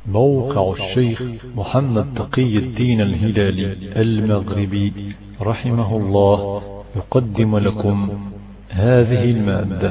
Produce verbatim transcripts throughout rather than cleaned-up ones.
موقع الشيخ محمد تقي الدين الهلالي المغربي رحمه الله يقدم لكم هذه المادة.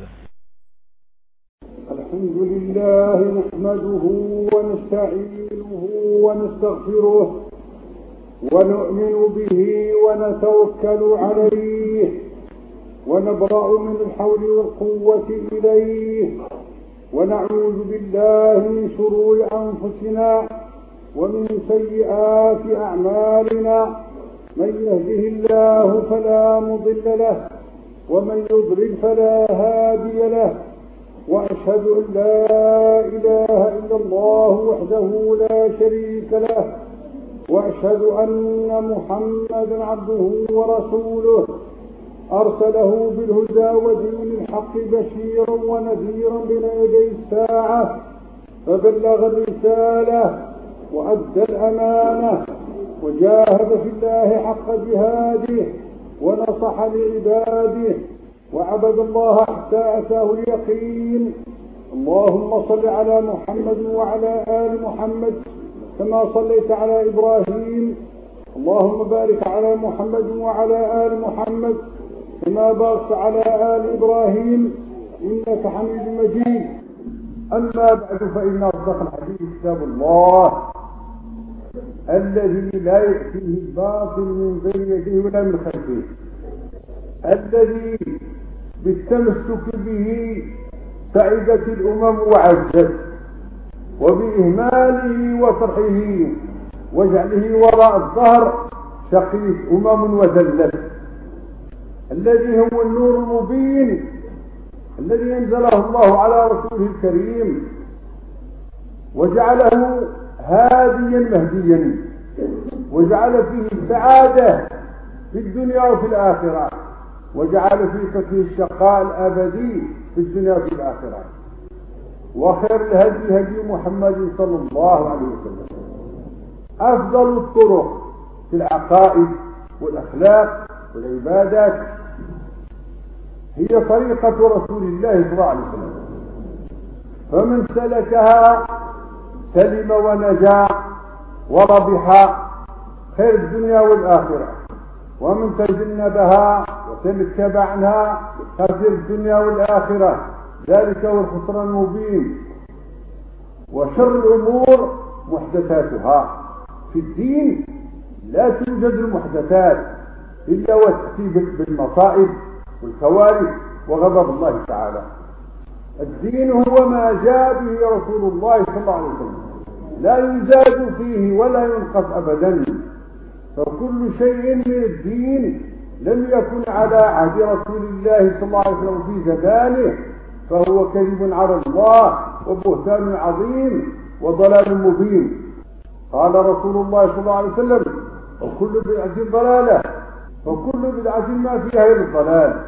الحمد لله نحمده ونستعينه ونستغفره ونؤمن به ونتوكل عليه ونبرأ من الحول والقوة إليه ونعوذ بالله من شرور أنفسنا ومن سيئات أعمالنا، من يهده الله فلا مضل له ومن يضلل فلا هادي له، وأشهد أن لا إله إلا الله وحده لا شريك له، وأشهد أن محمدا عبده ورسوله أرسله بالهدى ودين الحق بشيرا ونذيرا بين يدي الساعة، فبلغ الرسالة وأدى الأمانة وجاهد في الله حق جهاده ونصح لعباده وعبد الله حتى أتاه اليقين. اللهم صل على محمد وعلى آل محمد كما صليت على إبراهيم، اللهم بارك على محمد وعلى آل محمد كما باركت على آل إبراهيم إنك حميد مجيد. أما بعد، فإن أصدق الحديث كتاب الله الذي لا يأتيه الباطل من بين يديه ولا من خلفه، الذي بالتمسك به سعدت الأمم وعزت، وبإهماله وطرحه وجعله وراء الظهر شقيت أمم وذلت، الذي هو النور المبين الذي أنزله الله على رسوله الكريم وجعله هاديا مهديا، وجعل فيه السعادة في الدنيا وفي الآخرة، وجعل فيه فيه الشقاء الأبدي في الدنيا وفي الآخرة. وخير الهدي هدي محمد صلى الله عليه وسلم. أفضل الطرق في العقائد والأخلاق والعبادات هي طريقة رسول الله صلى الله عليه وسلم، فمن سلكها سلم ونجا وربح خير الدنيا والآخرة، ومن تجنبها وتنكب عنها خسر الدنيا والآخرة، ذلك هو الخسران المبين. وشر الأمور محدثاتها، في الدين لا توجد المحدثات إلا وتأتي بالمصائب والكوارث وغضب الله تعالى. الدين هو ما جاء به رسول الله صلى الله عليه وسلم، لا يزاد فيه ولا ينقص أبدا، فكل شيء من الدين لم يكن على عهد رسول الله صلى الله عليه وسلم في زمانه فهو كذب على الله وبهتان عظيم وضلال مبين. قال رسول الله صلى الله عليه وسلم: وكل بدعة ضلالة وكل بدعة ما فيها إلا الضلال.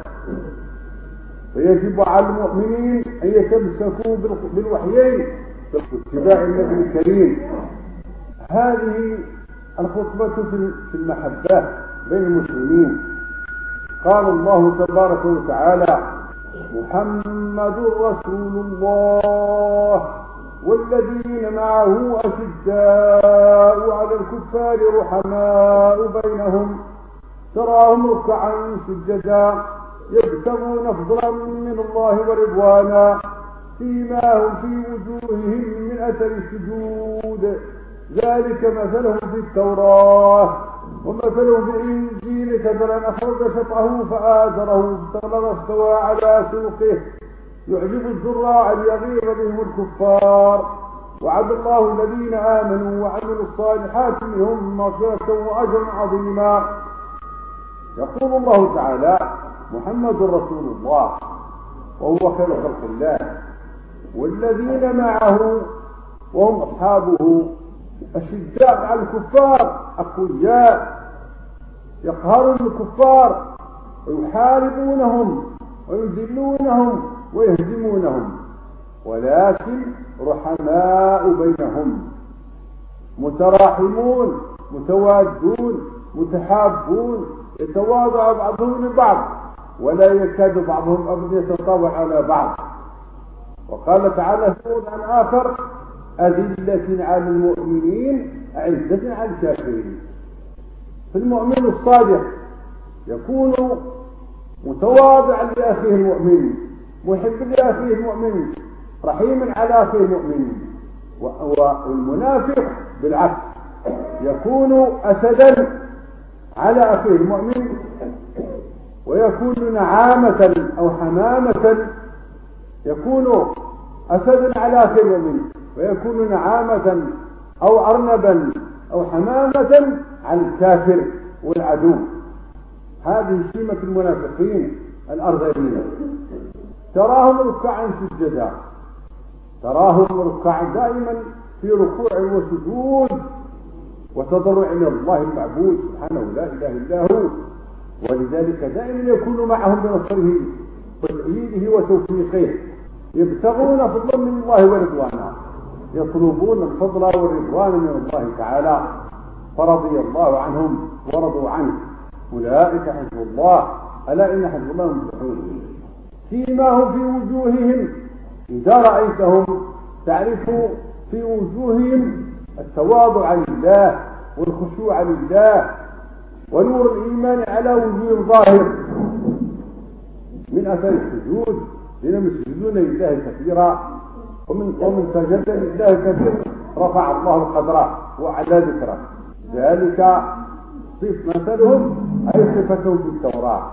فيجب على المؤمنين أن يتمسكوا بالوحيين باتباع النبي الكريم. هذه الخطبة في المحبة بين المسلمين. قال الله تبارك وتعالى: محمد رسول الله والذين معه أشداء على الكفار رحماء بينهم، تراهم ركعا سجدا يبتغون فضلا من الله ورضوانا، سيماهم في وجوههم من أثر السجود، ذلك مثلهم في التوراة ومثلهم في الإنجيل كزرع أخرج شطأه فآزره فاستغلظ استوى على سوقه يعجب الزراع ليغيظ بهم الكفار. وعد الله الذين آمنوا وعملوا الصالحات منهم مغفرة وأجرا عظيما. يقول الله تعالى: محمد رسول الله وهو خير خلق الله، والذين معه وهم أصحابه أشداء على الكفار أقوياء، يقهرون الكفار ويحاربونهم ويذلونهم ويهزمونهم، ولكن رحماء بينهم، متراحمون متوادون متحابون، يتواضع بعضهم لبعض ولا يكاد بعضهم أبدا يتطاول على بعض. وقال تعالى في موضع آخر: أذلة على المؤمنين أعزة على الكافرين. فالمؤمن الصادق يكون متواضعا لأخيه المؤمن، محب لأخيه المؤمن، رحيما على أخيه المؤمن. والمنافق بالعكس يكون أسدا على أخيه المؤمن، ويكون نعامة أو حمامة، يكون أسدا على أخيه المؤمن ويكون نعامة أو أرنبا أو حمامة على الكافر والعدو. هذه شيمة المنافقين الأرذلين. تراهم ركعا سجدا، تراهم ركعا دائما في ركوع وسجود وتضرع إلى الله المعبود سبحانه لا إله إلا هو، ولذلك دائما يكون معهم بنصره وتأييده وتوفيقه، يبتغون فضلا من الله ورضوانا، يطلبون الفضل والرضوان من الله تعالى، فرضي الله عنهم ورضوا عنه، أولئك حزب الله، ألا إن حزب الله هم المفلحون. سيماهم في وجوههم إذا رأيتهم تعرف في وجوههم التواضع لله والخشوع لله ونور الإيمان على وجوه ظاهر من أثر السجود، لأنهم يسجدون لله كثيرا، ومن ومن سجد لله كثيرا رفع الله قدره وعلى ذكره. ذلك صف مثلهم أي صفتهم في التوراة،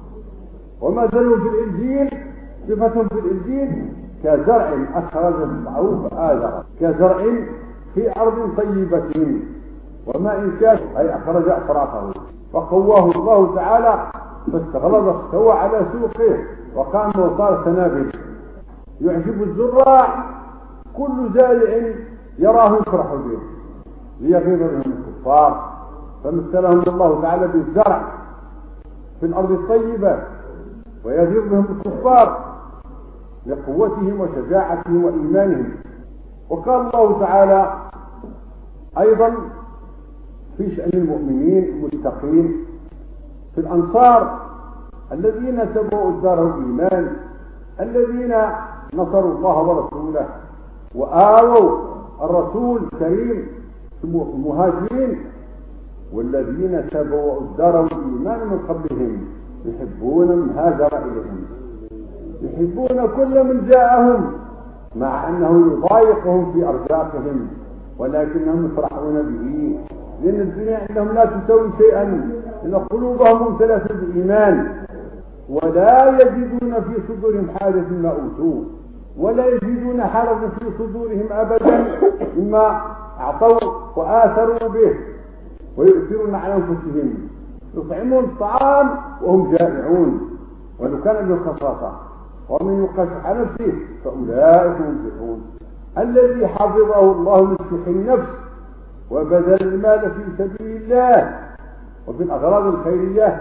ومثلهم في الإنجيل صفتهم في الإنجيل كزرع أخرج شطأه فآزره، كزرع في أرض طيبة وماء كافٍ أي أخرج أطرافه، فقواه الله تعالى فاستغلظ استوى على سوقه وقام وصار سنابل. يعجب الزراع كل زارع يراه يفرح به ليغيظ بهم الكفار، فمثلهم الله تعالى بالزرع في الأرض الطيبة ويغيظ بهم الكفار لقوتهم وشجاعتهم وإيمانهم. وقال الله تعالى أيضا في شأن المؤمنين المتقين في الأنصار الذين تبعوا الدار الإيمان، الذين نصروا الله ورسوله وآووا الرسول الكريم المهاجرين، والذين تبعوا الدار الإيمان من قبلهم يحبون من هاجر إليهم، يحبون كل من جاءهم مع أنه يضايقهم في أرزاقهم ولكنهم يفرحون به، لأن الدنيا عندهم لا تسوي شيئا، لأن قلوبهم ممتلئة بالإيمان ولا يجدون في صدورهم حاجة مما أوتوا، ولا يجدون حرجا في صدورهم أبدا مما أعطوا وآثروا به، ويؤثرون على أنفسهم، يطعمون الطعام وهم جائعون ولو كان بالخصاصة، ومن يوق شح نفسه فأولئك هم المفلحون. الذي حفظه الله من شح النفس وبذل المال في سبيل الله وفي الأغراض الخيرية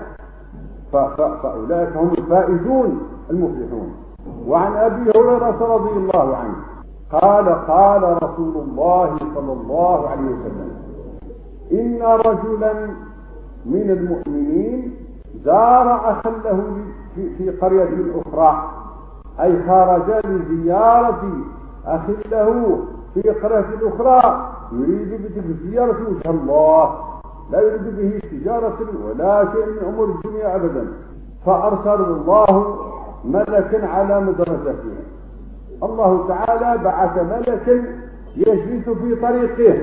فأولئك هم الفائزون المفلحون. وعن أبي هريرة رضي الله عنه قال قال رسول الله صلى الله عليه وسلم: إن رجلا من المؤمنين زار أخا له في قرية أخرى، أي خرج لزيارة أخ له في قرية أخرى يريد بتلك الزيارة وجه الله، لا يريد به تجارة ولا شيء من أمور الدنيا أبدا، فأرسل الله ملكا على مدرسته. الله تعالى بعث ملكا يجلس في طريقه،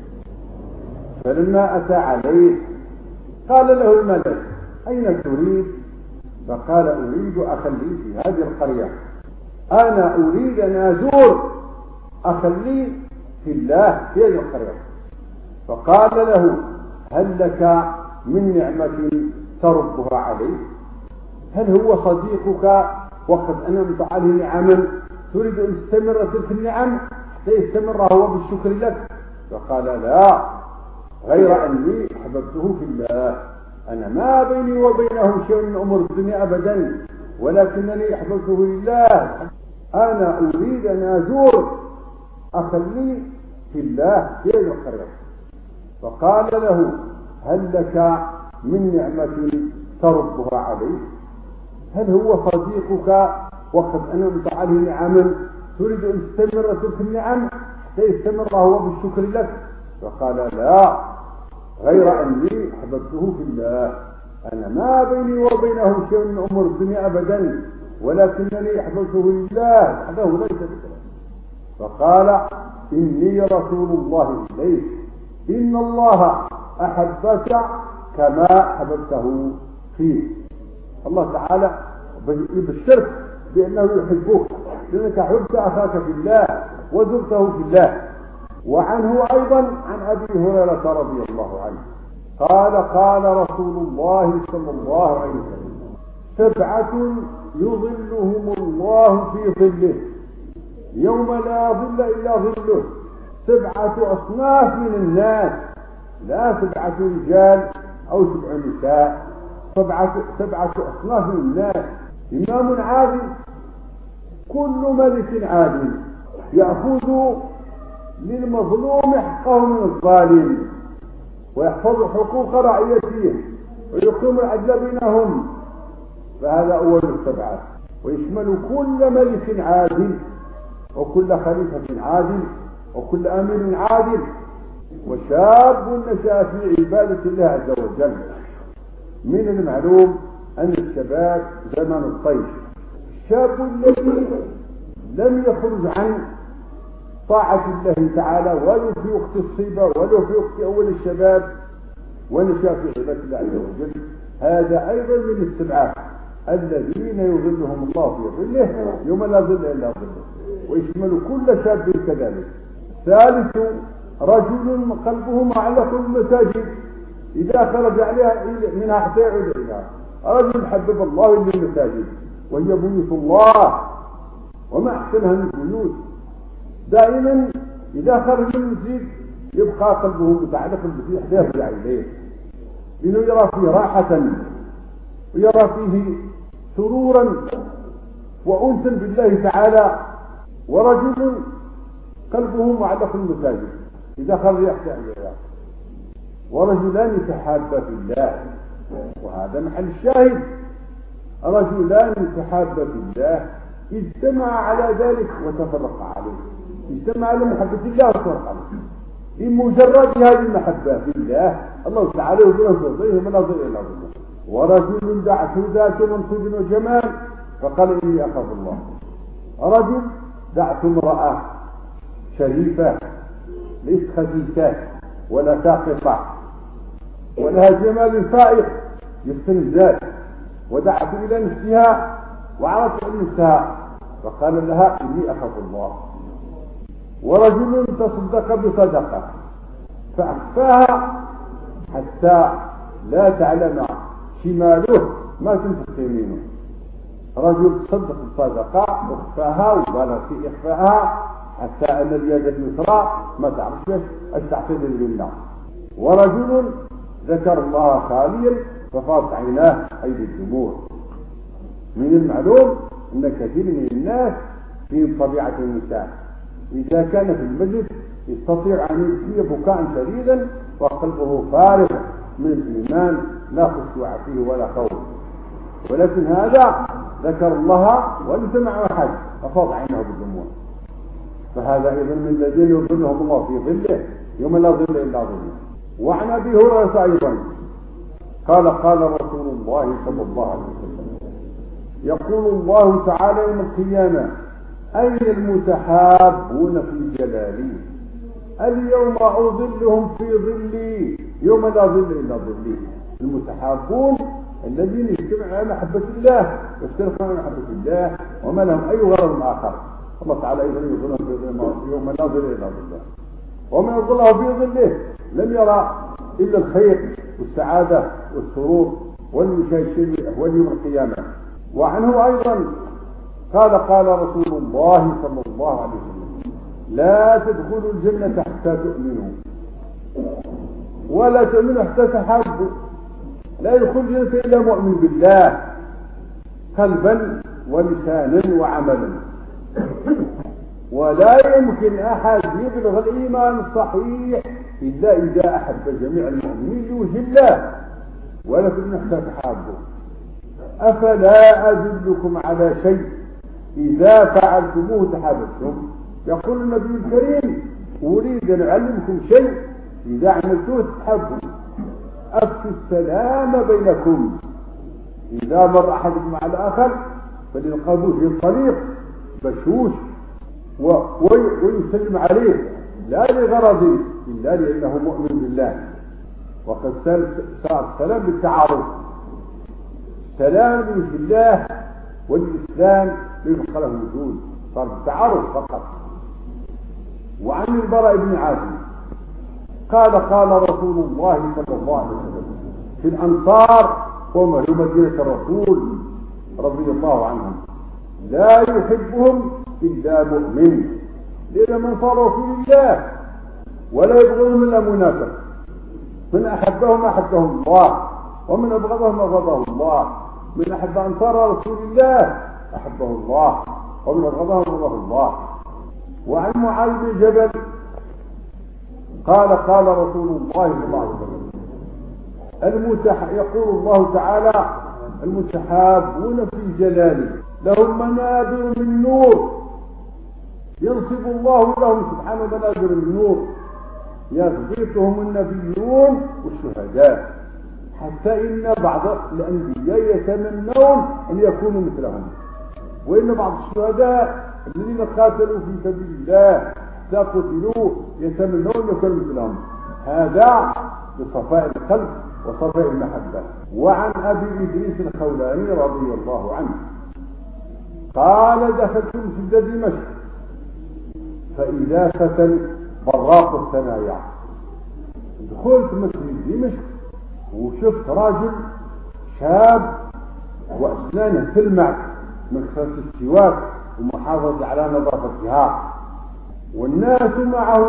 فلما أتى عليه قال له الملك: أين تريد؟ فقال: أريد أخا لي في هذه القرية، أنا أريد أن أزور أخا لي في الله في هذه القرية. فقال له: هل لك من نعمة تردها عليه؟ هل هو صديقك وقد أنعمت عليه نعما تريد أن تستمر تلك النعم حتى يستمر هو بالشكر لك؟ فقال: لا، غير أني أحببته في الله، أنا ما بيني وبينه شيء من أمور الدنيا أبدا، ولكنني أحببته لله، أنا أريد أن أزور أخا لي في الله في هذه القرية. فقال له: هل لك من نعمة تردها عليه؟ هل هو صديقك وقد أنعمت عليه نعما تريد أن تستمر تلك النعم حتى يستمر هو بالشكر لك؟ فقال لا، غير أني أحببته في الله، أنا ما بيني وبينه شيء من أمور الدنيا أبدا، ولكنني أحببته لله وحده ليس بكذا. فقال إني رسول الله إليك، إن الله أحبك كما أحببته فيه. الله تعالى يبشرك بأنه يحبك لأنك أحببت أخاك في الله وزرته في الله. وعنه أيضا عن أبي هريرة رضي الله عنه قال قال رسول الله صلى الله عليه وسلم سبعة يظلهم الله في ظله يوم لا ظل إلا ظله. سبعة أصناف من الناس، لا سبعة رجال أو سبع نساء، سبعة, سبعة أصناف من الناس. إمام عادل، كل ملك عادل يأخذ للمظلوم حقه من الظالم ويحفظ حقوق رعيته ويقيم العدل بينهم، فهذا أول السبعة، ويشمل كل ملك عادل وكل خليفة عادل وكل أمير عادل وشاب نشأ في عبادة الله عز وجل. من المعلوم أن الشباب زمن الطيش، الشاب الذي لم يخرج عن طاعة الله تعالى ولو في وقت الصيبة ولو في وقت أول الشباب ونشأ في عبادة الله عز وجل، هذا أيضا من السبعة الذين يظلهم الله في ظله يوم لا ظل إلا ظله، ويشمل كل شاب كذلك. ثالث رجل قلبه معلق بالمساجد، إذا خرج عليها منها حتى يعود إليها. رجل حبب الله للمساجد وهي بيوت الله، وما أحسنها من البيوت، دائما إذا خرج من المسجد يبقى قلبه متعلق بالمسجد حتى يرجع إليه، لأنه يرى فيه راحة ويرى فيه سرورا وأنسا بالله تعالى. ورجل قلبه معلق بالمساجد إذا خرج يحتاج إليها. ورجلان يتحابا في الله، وهذا محل الشاهد، رجلان يتحابا في الله اجتمع على ذلك وتفرق عليه، اجتمع على محبة الله وتفرق عليه بمجرد هذه المحبة في الله. الله تعالى يقول فيه مناظر إلى الله. ورجل دعته ذات منصب وجمال فقال إني أخاف الله. رجل دعته امرأة شريفة ليست خبيثة ولا ساقطة ولها جمال فائق يستنزل، ودعته إلى نفسها وعرفت عن نفسها فقال لها إني أخاف الله. ورجل تصدق بصدقة فأخفاها حتى لا تعلم شماله ما تنفق يمينه. رجل تصدق بصدقة واخفاها وبالغ في إخفاءها حتى أن اليد اليسرى ما تعرفش اش تعتذر بالله. ورجل ذكر الله خاليا ففاضت عيناه أيدي الدموع. من المعلوم أن كثير من الناس فيهم طبيعة النساء، إذا كان في المجلس يستطيع أن يبكي بكاء شديدا وقلبه فارغ من الإيمان لا خشوع فيه ولا خوف، ولكن هذا ذكر الله وليس معه أحد ففاض عينه بالدموع. فهذا أيضا من الذين يظلهم الله في ظله يوم لا ظل إلا ظله. وعن أبي هريرة أيضا قال قال رسول الله صلى الله عليه وسلم يقول الله تعالى يوم القيامة أين المتحابون في جلالي اليوم أظلهم في ظلي يوم لا ظل إلا ظلي. المتحابون الذين يجتمعون على محبة الله ويشتركون على محبة الله وما لهم أي غرض آخر. الله تعالى أيضا يظلهم في ظل يوم لا ظل إلا ظله، ومن يظله في ظله لم يرى إلا الخير والسعادة والسرور والمشاهد أحوال يوم القيامة. وعنه أيضا قال قال رسول الله صلى الله عليه وسلم لا تدخلوا الجنة حتى تؤمنوا ولا تؤمنوا حتى تحابوا. لا يدخل الجنة إلا مؤمن بالله قلبا ولسانا وعملا، ولا يمكن أحد يبلغ الإيمان الصحيح إلا إذا أحب جميع المؤمنين لوجه الله ولكن حتى تحابوا. أفلا أدلكم على شيء إذا فعلتموه تحاببتم؟ يقول النبي الكريم أريد أن أعلمكم شيء إذا عملتوه تحبوا. أفشوا السلام بينكم، إذا مر أحدكم مع الآخر فليلقبوا في الطريق بشوش ويسلم عليه، لا لغرض إلا لأنه مؤمن بالله. وقد صار السلام بالتعارف، سلام لوجه الله والإسلام يبقى له وجود، صار بالتعارف فقط. وعن البراء بن عازب قال قال رسول الله صلى الله عليه وسلم في الأنصار وهم في مدينة الرسول رضي الله عنهم: لا يحبهم إلا مؤمن، لأن من صار رسول الله ولا يبغضهم إلا منافق. من أحبهم أحبه الله، ومن أبغضهم أبغضه الله. من أحب أنصار رسول الله أحبه الله، ومن أبغضهم أبغضه الله. وعن معاذ بن جبل قال قال رسول الله صلى الله عليه وسلم: المتح يقول الله تعالى: المتحابون في جلاله لهم منابر من نور، ينصب الله لهم سبحانه منابر من نور يغبطهم النبيون والشهداء، حتى إن بعض الأنبياء يتمنون أن يكونوا مثلهم، وإن بعض الشهداء الذين قاتلوا في سبيل الله حتى قتلوا يتمنون أن يكونوا مثلهم. هذا بصفاء القلب وصفاء المحبة. وعن أبي إدريس الخولاني رضي الله عنه قال: دخلت مسجد دمشق فإذا فتى براق الثنايا. دخلت مسجد دمشق وشفت راجل شاب وأسنانه تلمع من كثرة السواك ومحافظة على نظافتها، والناس معه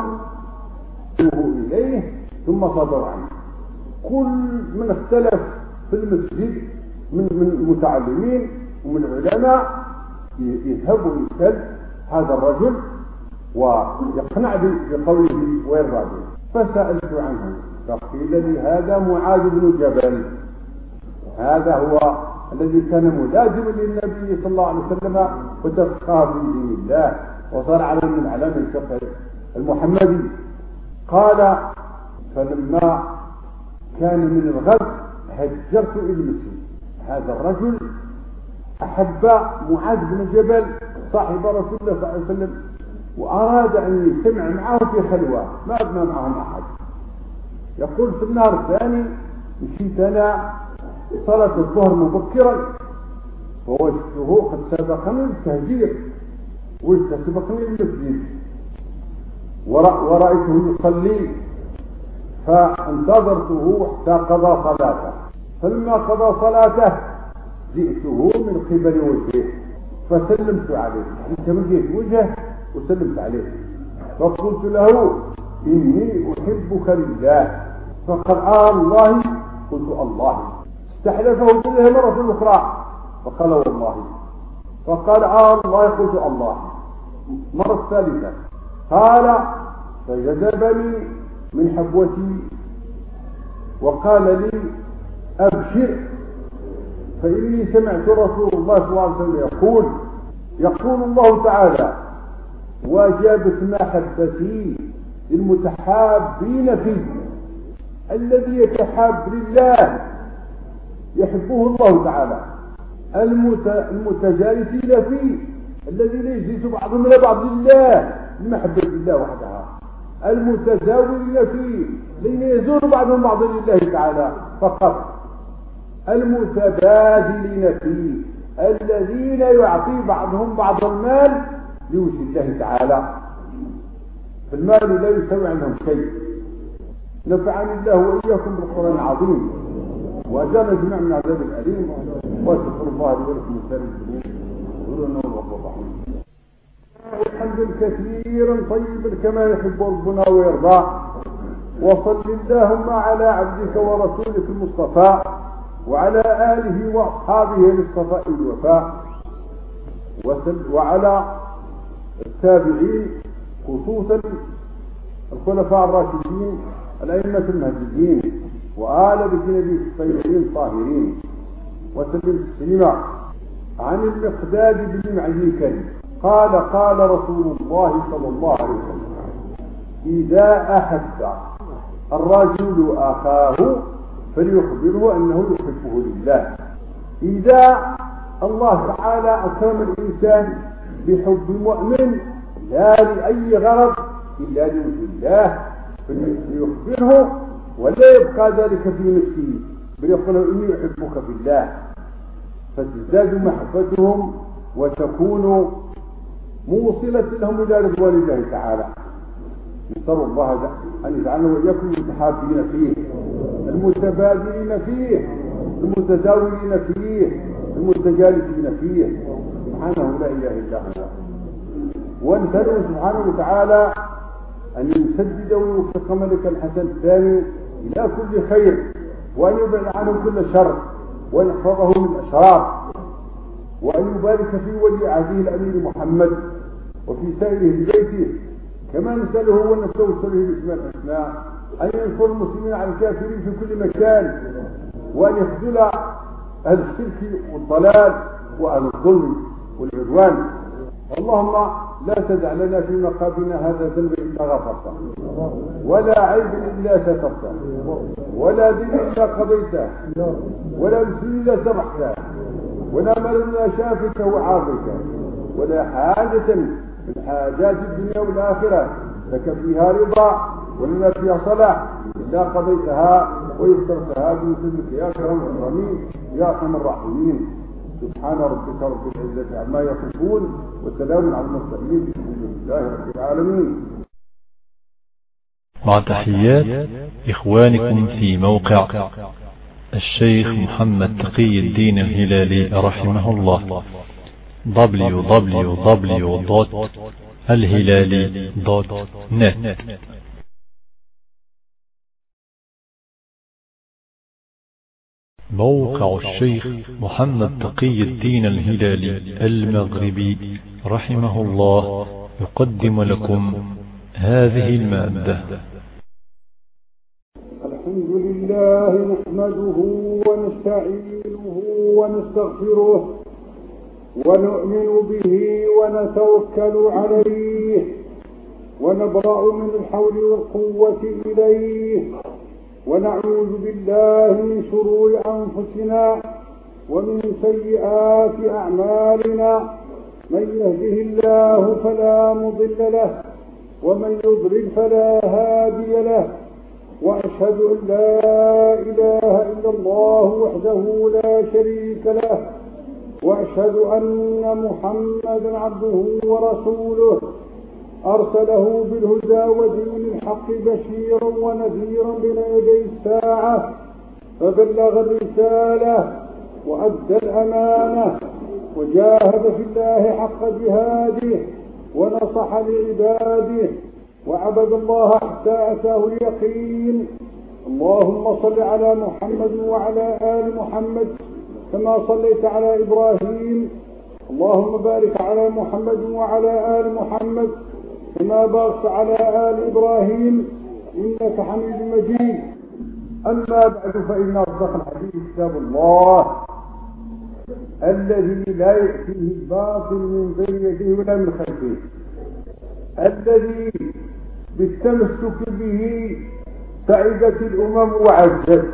إليه ثم صدر عنه. كل من اختلف في المسجد من من المتعلمين ومن العلماء يذهب ويسأل هذا الرجل ويقنع بقوله ويرضى به. فسألت عنه فقيل لي: هذا معاذ بن جبل، هذا هو الذي كان ملازما للنبي صلى الله عليه وسلم وتفقه في دين الله وصار علم من علام الفقه المحمدي. قال: فلما كان من الغد هجرت إلى المسجد. هذا الرجل أحب معاذ بن جبل صاحب رسول الله صلى الله عليه وسلم، وأراد أن يجتمع معه في خلوة، ما أبنى معهم أحد. يقول: في النهار الثاني مشيت أنا صلاة الظهر مبكرا ووجدته قد سبقني التهجير وسبقني المسجد، ورأيته يصلي فانتظرته حتى قضى صلاته. فلما قضى صلاته جئته من قبل وجهه فسلمت عليه، تمجيت وجهه وسلمت عليه، فقلت له: إني أحبك لله. فقال: آه الله. قلت: الله. استحلفه بالله مرة أخرى فقال: والله. فقال: آه الله. قلت: الله. مرة ثالثة قال: فجذبني من حبوتي وقال لي: أبشر، فإني سمعت رسول الله صلى الله عليه وسلم يقول يقول الله تعالى: وجبت محبتي للمتحابين فيه. الذي يتحاب لله يحبه الله تعالى، المتجالسين فيه الذين يجلس بعضهم إلى بعض لله لمحبة الله وحدها، المتزاورين فيه الذين يزور بعضهم بعض لله تعالى فقط، المتبادلين فيه الذين يعطي بعضهم بعض المال لوجه الله تعالى، فالمال لا يسوي عنهم شيء. نفعني الله وإياكم بالقرآن العظيم وأجانا جميعا من عذاب الأليم، واستغفر الله لي ولكم ولسائر المسلمين. قولوا إنه الغفور الرحيم. الحمد كثيرا طيبا كما يحب ربنا ويرضى، وصل اللهم على عبدك ورسولك المصطفى وعلى آله وأصحابه للصفاء والوفاء، وعلى التابعين خصوصا الخلفاء الراشدين الأئمة المهديين وآل بيت النبي الطيبين الطاهرين، وسلم تسليما. عن المقداد بن معدي كريم قال: قال رسول الله صلى الله عليه وسلم: إذا أحب الرجل أخاه فليخبره أنه يحبه لله. إذا الله تعالى أكرم الإنسان بحب مؤمن لا لأي غرض إلا لوجه الله فليخبره، ولا يبقى ذلك في نفسه، بل يقول إني أحبك في الله، فتزداد محبتهم وتكون موصلة لهم إلى رضوان الله تعالى. نسأل الله أن يجعلنا وإياكم المتحابين فيه، المتبادلين فيه، المتداولين فيه، المتجالسين فيه، سبحانه لا إله إلا هو. ونسأله سبحانه وتعالى أن يسدد ويوفق ملك الحسن الثاني إلى كل خير، وأن يبعد عنه كل شر، وأن يحفظه من الأشرار، وأن يبارك في ولي عهده الأمير محمد وفي سائره ببيته. كما نسأله ونستوصله باسماء الحسنى أن ينصر المسلمين على الكافرين في كل مكان، وأن يخذل أهل الشرك والضلال وأهل الظلم والعدوان. اللهم لا تدع لنا في مقامنا هذا ذنب إلا غفرته، ولا عيب إلا سترته، ولا دين إلا قضيته، ولا مسلم إلا سمحته، ولا مال إلا شافك وعافك، ولا حاجة من حاجات الدنيا والآخرة لك فيها رضا ولنا فيها صلاح إلا قضيتها ويسرتها بمثلك يا أكرم الأكرمين يا أرحم الراحمين. سبحان ربك رب العزة عما يصفون وسلام على المرسلين الحمد لله رب العالمين. مع تحيات إخوانكم في موقع الشيخ محمد تقي الدين الهلالي رحمه الله دبليو دبليو دبليو دوت الهلالي دوت نت. موقع الشيخ محمد تقي الدين الهلالي المغربي رحمه الله يقدم لكم هذه المادة. الحمد لله نحمده ونستعينه ونستغفره ونؤمن به ونتوكل عليه ونبرأ من الحول والقوة إليه، ونعوذ بالله من شرور أنفسنا ومن سيئات أعمالنا، من يهده الله فلا مضل له ومن يضلل فلا هادي له، وأشهد أن لا إله إلا الله وحده لا شريك له، وأشهد أن محمدا عبده ورسوله أرسله بالهدى ودين الحق بشيرا ونذيرا بين يدي الساعة، فبلغ الرسالة وأدى الأمانة وجاهد في الله حق جهاده ونصح لعباده وعبد الله حتى أتاه اليقين. اللهم صل على محمد وعلى آل محمد كما صليت على إبراهيم، اللهم بارك على محمد وعلى آل محمد كما باركت على آل إبراهيم إنك حميد مجيد. أما بعد فإن أصدق الحديث كتاب الله الذي لا يأتيه الباطل من بين يديه ولا من خلفه، الذي بالتمسك به سعدت الأمم وعزت،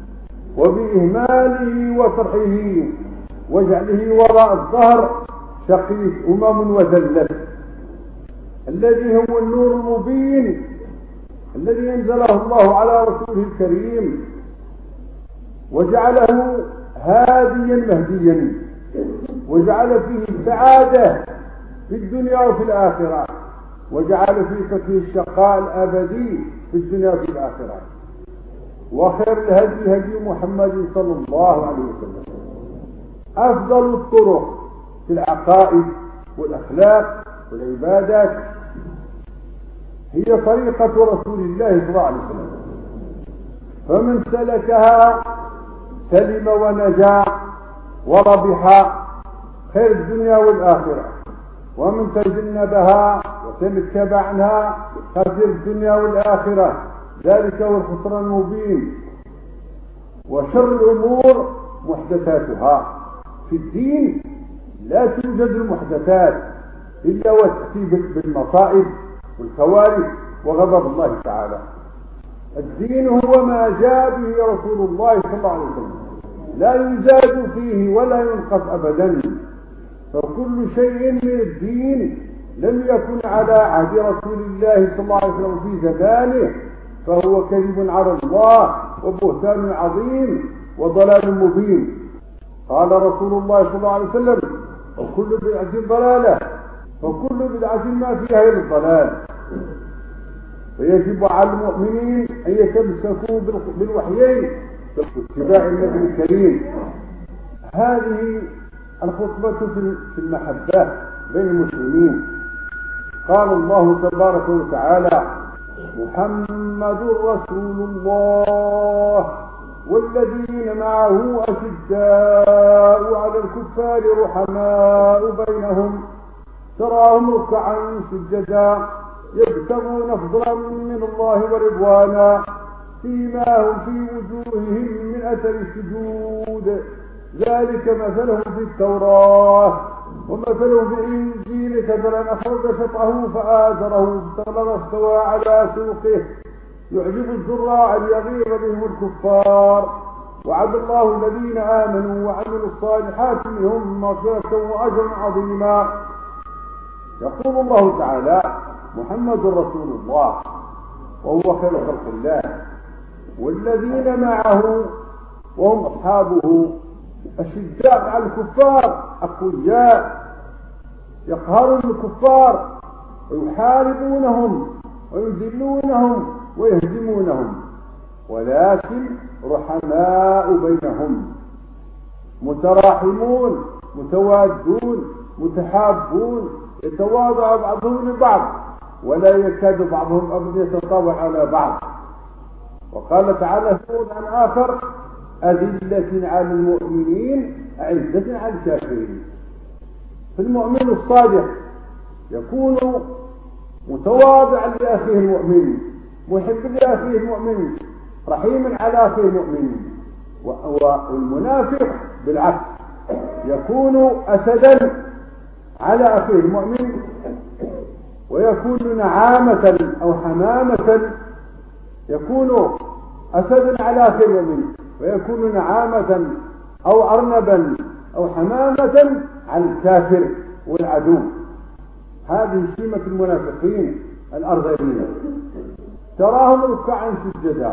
وبإهماله وطرحه وجعله وراء الظهر شقيت أمم وذلت، الذي هو النور المبين الذي أنزله الله على رسوله الكريم وجعله هاديا مهديا، وجعل فيه السعادة في الدنيا وفي الآخرة، وجعل فيه فيه الشقاء الأبدي في الدنيا وفي الآخرة. وخير الهدي هدي محمد صلى الله عليه وسلم. أفضل الطرق في العقائد والأخلاق والعبادات هي طريقة رسول الله صلى الله عليه وسلم، فمن سلكها سلم ونجا وربح خير الدنيا والآخرة، ومن تجنبها وتنكب عنها خسر الدنيا والآخرة، ذلك هو الخسران المبين. وشر الأمور محدثاتها، في الدين لا توجد المحدثات إلا وتأتي بالمصائب والكوارث وغضب الله تعالى. الدين هو ما جاء به رسول الله صلى الله عليه وسلم، لا يزاد فيه ولا ينقص أبدا. فكل شيء من الدين لم يكن على عهد رسول الله صلى الله عليه وسلم في زمانه فهو كذب على الله وبهتان عظيم وضلال مبين. قال رسول الله صلى الله عليه وسلم: وكل بدعة ضلالة وكل بدعة ما فيها إلا الضلال. فيجب على المؤمنين أن يتمسكوا بالوحيين واتباع النبي الكريم. هذه الخطبة في المحبة بين المسلمين. قال الله تبارك وتعالى: محمد رسول الله والذين معه أشداء على الكفار رحماء بينهم تراهم ركعا سجدا يبتغون فضلا من الله ورضوانا سيماهم في وجوههم من أثر السجود ذلك مثلهم في التوراة ومثلهم في الإنجيل كمثل أخرج شطأه فآزره فاستغلظ استوى على سوقه يعجب الزراع ليغيظ بهم الكفار. وعد الله الذين آمنوا وعملوا الصالحات منهم مغفرة وأجرا عظيما. يقول الله تعالى: محمد رسول الله وهو خير خلق الله والذين معه وهم أصحابه أشداء على الكفار أقوياء يقهرون الكفار ويحاربونهم ويذلونهم ويهزمونهم ولكن رحماء بينهم متراحمون متوادون متحابون يتواضع بعضهم لبعض ولا يكاد بعضهم أبدا يتطاوع على بعض. وقال تعالى في موضع آخر: أذلة على المؤمنين أعزة على الكافرين. فالمؤمن الصادق يكون متواضعا لأخيه المؤمن محب لأخيه المؤمن رحيما على أخيه المؤمن. والمنافق بالعكس يكون أسدا على أخيه المؤمن ويكون نعامة أو حمامة يكون أسدا على أخيه المؤمن ويكون نعامة أو أرنبا أو حمامة على الكافر والعدو. هذه شيمة المنافقين الأرذلين. تراهم ركعا سجدا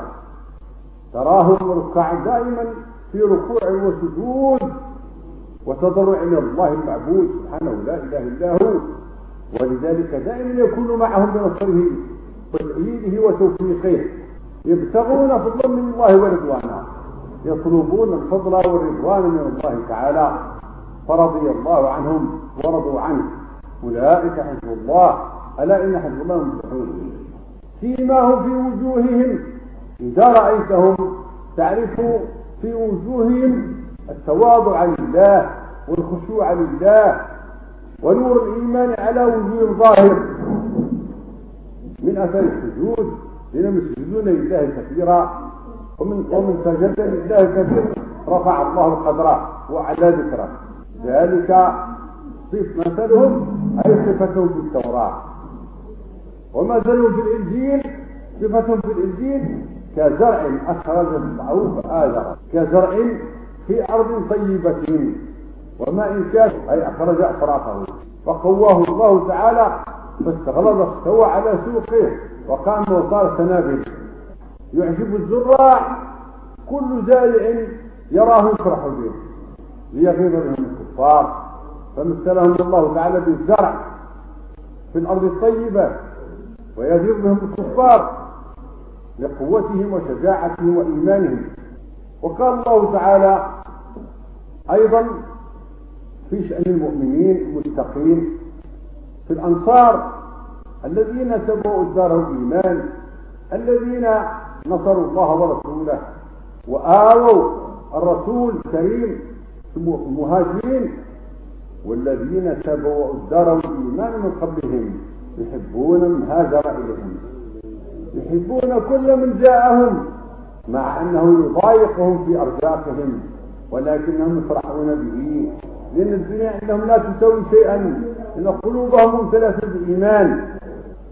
تراهم ركعا دائما في ركوع وسجود وتضرع إلى الله المعبود سبحانه لا إله إلا هو. ولذلك دائما يكون معهم بنصره وتأييده وتوفيقه يبتغون فضلا من الله ورضوانا يطلبون الفضل والرضوان من الله تعالى فرضي الله عنهم ورضوا عنه أولئك حزب الله ألا إن حزب الله مفلحون. سيماهم في وجوههم إذا رأيتهم تعرف في وجوههم التواضع لله والخشوع لله ونور الإيمان على وجوههم ظاهر من أثر السجود لأنهم يسجدون لله كثيرا ومن ومن سجد لله كثيرا رفع الله قدره وأعلى ذكره. ذلك صف مثلهم أي صفتهم في التوراة ومثلهم في الإنجيل صفتهم في الإنجيل كزرع أخرج شطأه فآزره كزرع في أرض طيبة وماء كافٍ أي أخرج أفراخه فقواه الله تعالى فاستغلظ استوى على سوقه وقام وصار سنابل يعجب الزراع كل زارع يراه يفرح به ليغيظ بهم الكفار. فمثلهم الله تعالى بالزرع في الأرض الطيبة ويغيظ بهم الكفار لقوتهم وشجاعتهم وإيمانهم. وقال الله تعالى أيضا في شأن المؤمنين المتقين في الأنصار الذين تبعوا الدار الإيمان الذين نصروا الله ورسوله وآووا الرسول الكريم المهاجرين والذين تبعوا الدار الإيمان من قبلهم يحبون من هاجر إليهم يحبون كل من جاءهم مع أنه يضايقهم في أرزاقهم ولكنهم يفرحون به لأن الدنيا عندهم لا تسوي شيئا لأن قلوبهم ممتلئة بالإيمان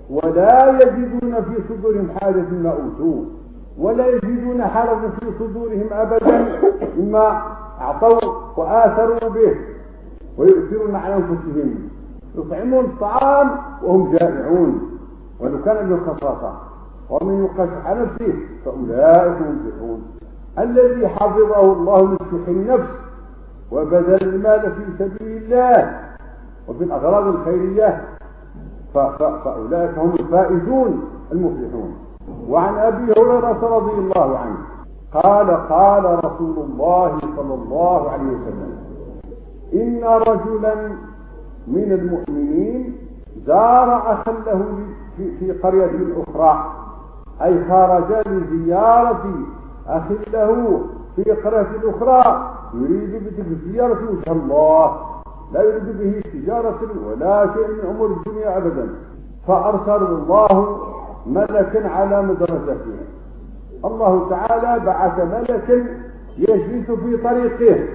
ولا يجدون في صدورهم حاجة ما أوتوا ولا يجدون حرجا في صدورهم أبدا مما أعطوا وآثروا به ويؤثرون على أنفسهم يطعمون الطعام وهم جائعون ولو كان بالخصاصة ومن يوق شح نفسه فأولئك هم المفلحون. الذي حفظه الله من شح النفس وبذل المال في سبيل الله وفي الأغراض الخيرية فأولئك هم الفائزون المفلحون. وعن أبي هريرة رضي الله عنه قال قال رسول الله صلى الله عليه وسلم إن رجلا من المؤمنين زار أخا له في قرية أخرى أي خرج لزيارة أخ له في قرية أخرى يريد بتلك الزيارة وجه الله لا يريد به تجارة ولا شيء من أمور الدنيا أبدا. فأرسل الله ملكا على مدرسته. الله تعالى بعث ملكا يجلس في طريقه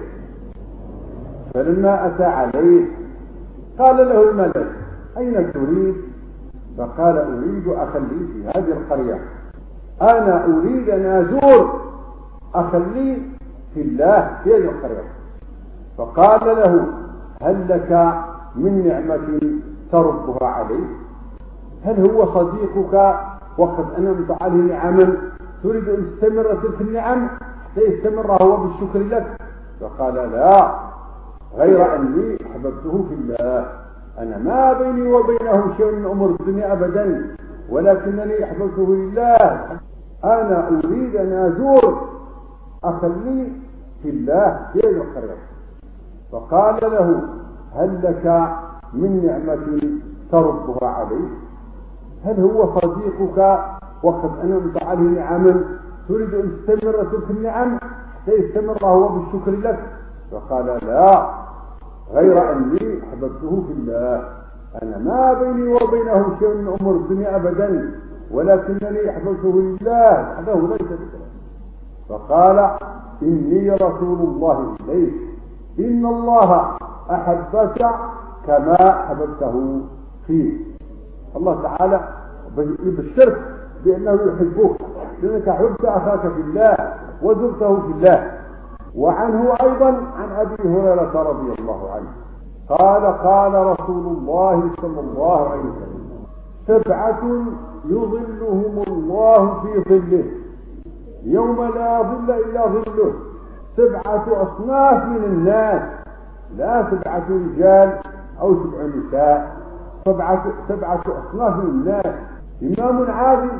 فلما أتى عليه قال له الملك أين تريد؟ فقال أريد أخا لي في هذه القرية أنا أريد أن أزور أخا لي في الله في هذه القرية. فقال له هل لك من نعمة تردها عليه؟ هل هو صديقك وقد أنعمت عليه نعما تريد أن تستمر تلك النعم حتى يستمر هو بالشكر لك؟ فقال لا غير أني أحببته في الله أنا ما بيني وبينه شيء من أمور الدنيا أبدا ولكنني أحببته لله أنا أريد أن أزور أخا لي في الله في هذه القرية. فقال له هل لك من نعمة تردها عليه؟ هل هو صديقك وقد أنعمت عليه نعما تريد أن تستمر تلك النعم حتى يستمر هو بالشكر لك؟ فقال لا غير أني أحببته في الله أنا ما بيني وبينه شيء من أمور الدنيا أبدا ولكنني أحببته لله وحده ليس بك. فقال إني رسول الله إليك إن الله أحبك كما أحببته فيه. الله تعالى يبشرك بأنه يحبك لأنك أحببت أخاك في الله وزرته في الله. وعنه أيضا عن أبي هريرة رضي الله عنه قال قال رسول الله صلى الله عليه وسلم سبعة يظلهم الله في ظله يوم لا ظل إلا ظله. سبعة أصناف من الناس لا سبعة رجال أو سبع نساء سبعة, سبعة أصناف من الناس. إمام عادل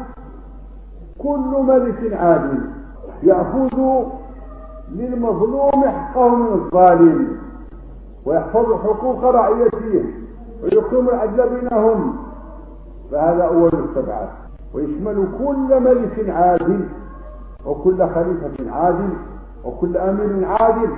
كل ملك عادل يأخذ للمظلوم حقه من الظالم ويحفظ حقوق رعيته ويقيم العدل بينهم فهذا أول السبعة ويشمل كل ملك عادل وكل خليفة عادل وكل أمير عادل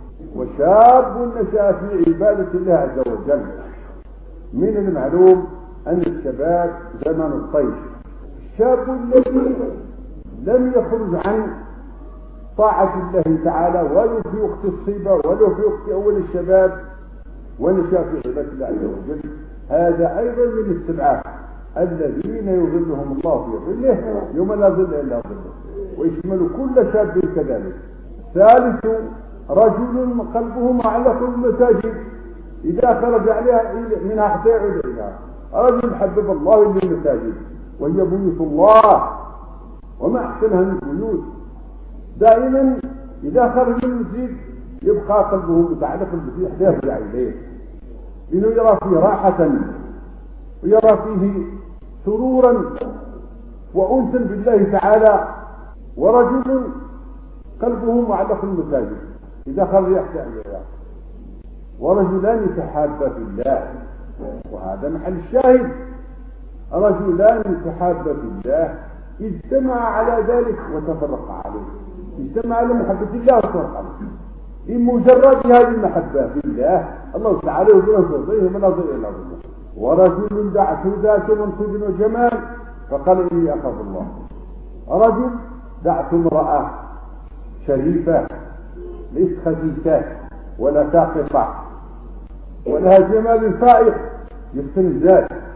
وشاب نشأ في عبادة الله عز وجل. من المعلوم أن الشباب زمن الطيش. الشاب الذي لم يخرج عن طاعة الله تعالى ولو في وقت الصيبة ولو في وقت أول الشباب ونشأ في عبادة الله عز وجل هذا أيضا من السبعة الذين يظلهم الله في ظله يوم لا ظل إلا ظله ويشمل كل شاب كذلك. ثالث رجل قلبه معلق بالمساجد إذا خرج عليها منها حتى يعود إليها. رجل حبب الله للمساجد وهي بيوت الله وما أحسنها من البيوت دائما إذا خرج من المسجد يبقى قلبه متعلق بالمسجد حتى يرجع إليه لأنه يرى فيه راحة ويرى فيه سرورا وأنسا بالله تعالى. ورجل قلبه معلق بالمساجد إذا خرج يحتاج إليها. ورجلان تحابا في الله وهذا محل الشاهد. رجلان تحابا في الله اجتمع على ذلك وتفرق عليه. اجتمع على محبة الله وتفرق عليه بمجرد هذه المحبة في الله الله تعالى يقول ظله من ظل إلا ظله. ورجل دعته ذات منصب وجمال فقال إني أخاف الله. رجل دعته امرأة شريفة ليست خبيثة ولا ساقطة ولها جمال فائق يفتن الذات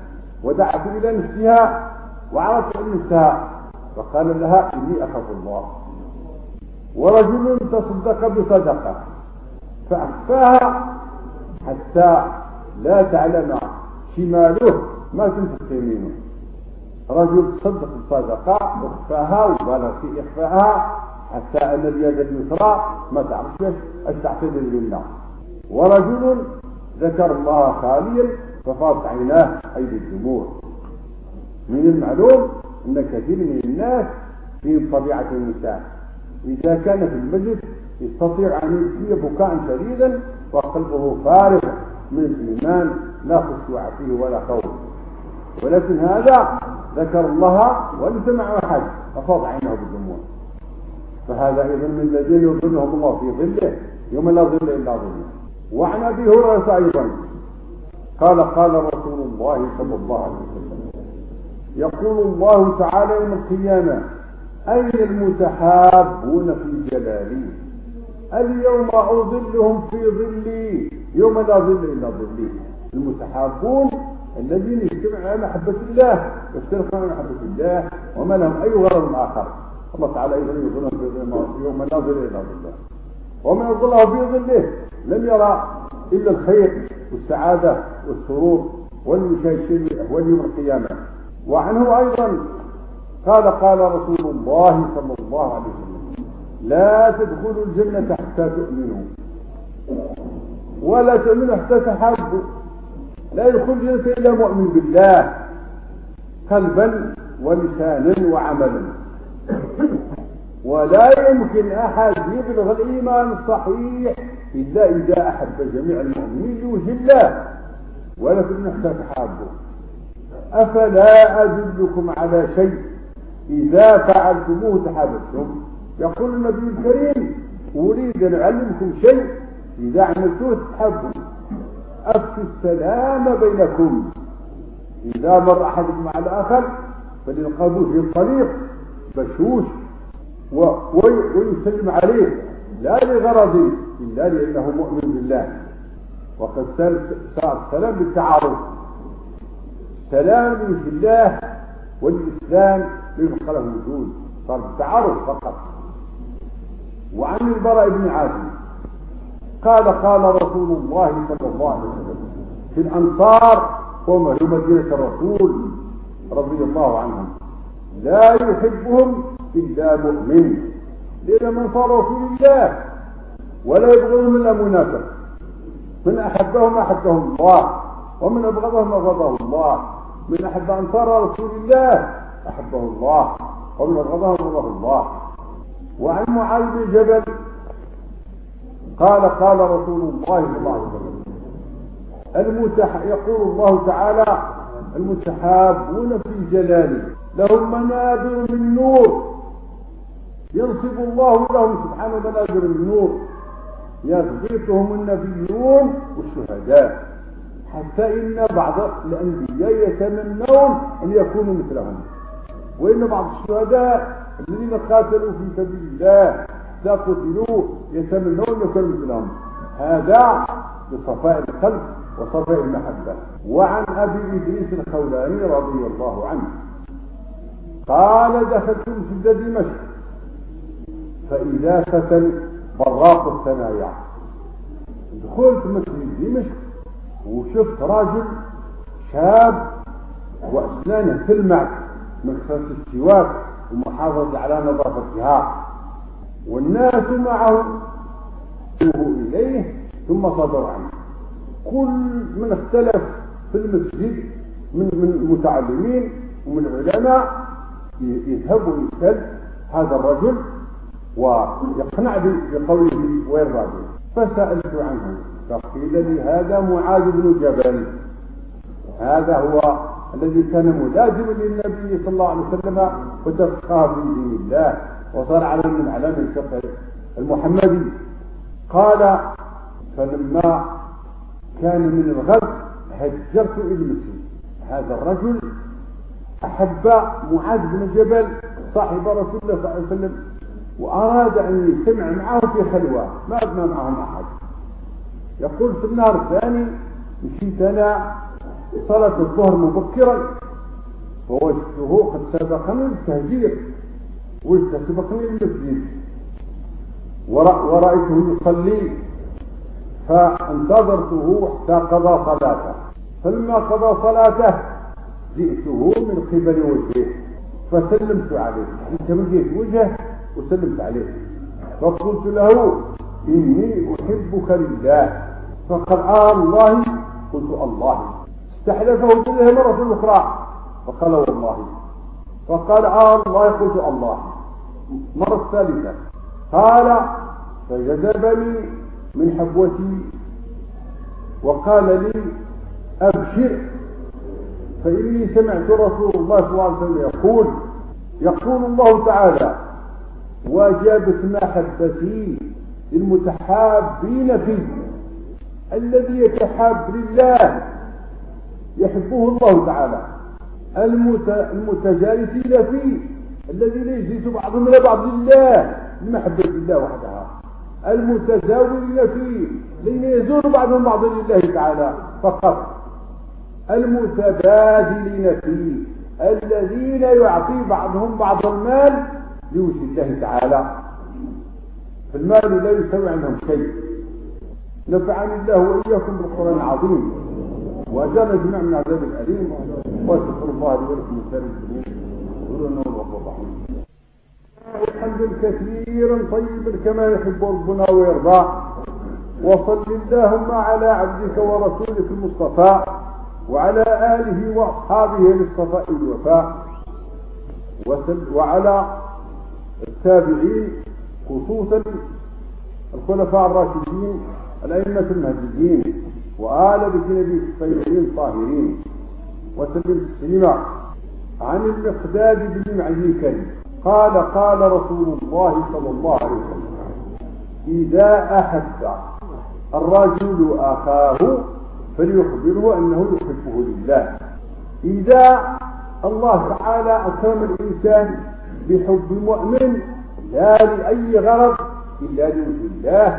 ودعت إلى نفسها وعرفت عن نفسها فقال لها إني أخاف الله. ورجل تصدق بصدقة فأخفاها حتى لا تعلم شماله ما تنفق يمينه. رجل تصدق بصدقة واخفاها وبالغ في إخفاءها حتى أن اليد اليسرى ما تعرفش اش تعتذر بالله. ورجل ذكر الله خاليا ففاضت عيناه أيدي الجموع. من المعلوم أن كثير من الناس فيهم طبيعة النساء، إذا كان في المجلس يستطيع أن يبكي بكاء شديدا وقلبه فارغ من الإيمان لا خشوع فيه ولا خوف، ولكن هذا ذكر الله وليس معه أحد ففاض عينه بالدموع. فهذا أيضا من الذين يظلهم الله في ظله يوم لا ظل إلا ظله. وعن أبي هريرة أيضا قال قال رسول الله صلى الله عليه وسلم يقول الله تعالى يوم القيامة أين المتحابون في جلالي اليوم أظلهم في ظلي يوم لا ظل إلا ظلي. المتحابون الذين يجتمعون على محبة الله يفترقون على محبة الله وما لهم أي غرض آخر. الله تعالى أيضا يظلهم في ظل يوم لا ظل إلا ظله، ومن ظله في ظله لم يرى إلا الخير والسعادة والسرور والمشاهد واليوم القيامة. وعنه أيضا قال قال رسول الله صلى الله عليه وسلم لا تدخلوا الجنة حتى تؤمنوا ولا تؤمنوا حتى تحابوا. لا يدخل الجنة إلا مؤمن بالله قلبا ولسانا وعملا، ولا يمكن أحد يبلغ الإيمان الصحيح إلا إذا أحب جميع المؤمنين لوجه الله ولكن حتى تحابوا. أفلا أدلكم على شيء إذا فعلتموه تحاببتم؟ يقول النبي الكريم أريد أن أعلمكم شيء إذا عملتوه تحابوا. أفشوا السلام بينكم، إذا مر أحدكم على الآخر فليلقبوه في الطريق بشوش ويسلم عليه لا لغرض إلا لأنه مؤمن بالله. وقد صار السلام بالتعارف، سلام في الله والإسلام يبقى له وجود، صار بالتعارف فقط. وعن البراء بن عازب قال قال رسول الله صلى الله عليه وسلم في الأنصار هم مدينة الرسول رضي الله عنهم لا يحبهم إلا مؤمن، لأن من صاروا في الله ولا يبغضهم إلا منافق. من أحبهم أحبهم الله ومن أبغضهم أبغضه الله. من أحب أنصار رسول الله أحبه الله ومن أبغضهم أبغضه الله. وعن معاذ بن جبل قال قال رسول الله صلى الله عليه وسلم المتح يقول الله تعالى المتحابون في جلاله لهم منابر من نور ينصب الله لهم سبحانه منابر من نور يغبطهم النبيون والشهداء، حتى إن بعض الأنبياء يتمنون أن يكونوا مثلهم، وإن بعض الشهداء الذين قاتلوا في سبيل الله لا قتلوا يتمنون أن يكونوا مثلهم. هذا بصفاء القلب وصفاء المحبة. وعن أبي إدريس الخولاني رضي الله عنه قال دخلت مسجد دمشق فإذا فتن براق الثنايا. دخلت مسجد دمشق وشفت راجل شاب وأسنانه تلمع من كثرة السواك ومحافظة على نظافتها، والناس معه إليه ثم صدر عنه. كل من اختلف في المسجد من من المتعلمين ومن العلماء يذهب ويسأل هذا الرجل ويقنع بقوله وين الرجل، فسألت عنه فقيل لي هذا معاذ بن جبل، هذا هو الذي كان ملازما للنبي صلى الله عليه وسلم وتفقه في دين الله وصار علم من اعلام الفقه المحمدي. قال فلما كان من الغد هجرت الى المسجد. هذا الرجل احب معاذ بن جبل صاحب رسول الله صلى الله عليه وسلم واراد ان يجتمع معه في خلوه، ما ابنى معهم احد. يقول في النهار الثاني مشيت انا صلاة الظهر مبكرا فوجدته قد سبقني التهجير وسبقني المسجد ورأيته يصلي فانتظرته حتى قضى صلاته، فلما قضى صلاته جئته من قبل وجهه فسلمت عليه، انت من جهة وجهه وسلمت عليه، فقلت له إني أحبك لله، فقال آه الله، قلت الله، استحلفه بالله مرة أخرى فقال والله، فقال آه الله، قلت الله مرة ثالثة، قال فجذبني من حبوتي وقال لي أبشر فإني سمعت رسول الله صلى الله عليه وسلم يقول يقول الله تعالى وجبت محبتي للمتحابين فيه، الذي يتحاب لله يحبه الله تعالى، المتجالسين فيه الذين يجلس بعضهم إلى بعض لله لمحبة الله وحدها، المتزاورين فيه الذين يزور بعضهم بعضا لله تعالى فقط، المتبادلين فيه الذين يعطي بعضهم بعض المال لوجه الله تعالى، فالمال لا يسوي عنهم شيء. نفعني الله وإياكم بالقرآن العظيم وأجرنا جميعا من عذاب الأليم، واستغفر الله لي ولكم من سائر المسلمين، قولوا انه الغفور الرحيم. الحمد كثيرا طيبا كما يحب ربنا ويرضى، وصل اللهم على عبدك ورسولك المصطفى وعلى آله وأصحابه للصفاء والوفاء، وعلى التابعين خصوصا الخلفاء الراشدين الأئمة المهديين وآل بيت النبي الطيبين الطاهرين، وسلم تسليما. عن المقداد بن معدي كريم قال قال رسول الله صلى الله عليه وسلم إذا أحب الرجل أخاه فليخبره أنه يحبه لله. إذا الله تعالى أكرم الإنسان بحب مؤمن لا لأي غرض إلا لوجه الله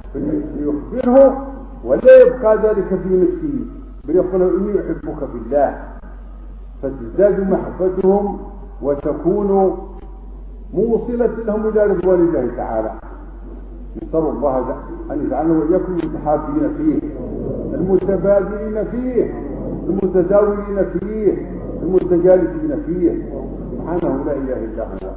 فليخبره ولا يبقى ذلك في نفسه، بل يقول له إني أحبك في الله، فتزداد محبتهم وتكون موصلة لهم إلى رضوان الله تعالى. نسأل الله أن يجعلنا وإياكم المتحابين فيه، المتبادلين فيه، المتزاورين فيه، المتجالسين فيه، سبحانه لا إله إلا هو.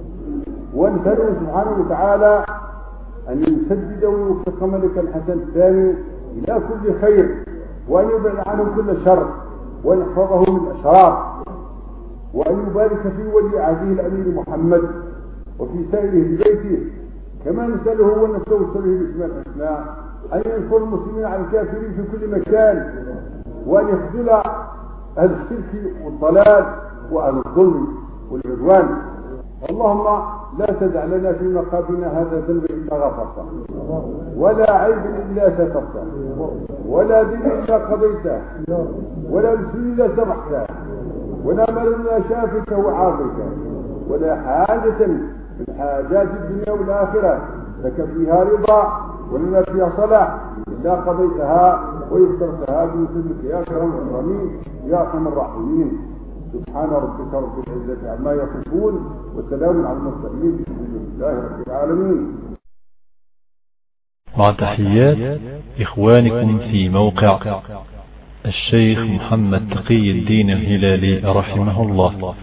ونسأله سبحانه وتعالى أن يسدد ويوفق ملك الحسن الثاني إلى كل خير، وأن يبعد عنه كل شر، وأن يحفظه من الأشرار، وأن يبارك في ولي عهده الأمير محمد وفي سائره ببيته، كما نسأله ونستوصله باسماء الحسنى أن ينصر المسلمين على الكافرين في كل مكان، وأن يخذل أهل الشرك والضلال وأهل الظلم والعدوان. اللهم لا تدع لنا في مقامنا هذا ذنب إلا غفرته، ولا عيب إلا سترته، ولا دين إلا قضيته، ولا مسلم إلا سمحته، ولا مال إلا شافك وعافك، ولا حاجة من حاجات الدنيا والآخرة لك فيها رضا ولنا فيها صلاح إلا قضيتها ويسرتها بمثلك يا أكرم الأكرمين يا أرحم الراحمين. سبحان ربك رب العزة عما يصفون والسلام على المرسلين بحمد الله رب العالمين. مع تحيات إخوانكم في موقع الشيخ محمد تقي الدين الهلالي رحمه الله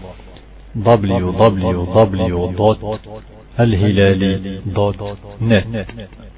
دبليو دبليو دبليو دوت الهلالي دوت نت.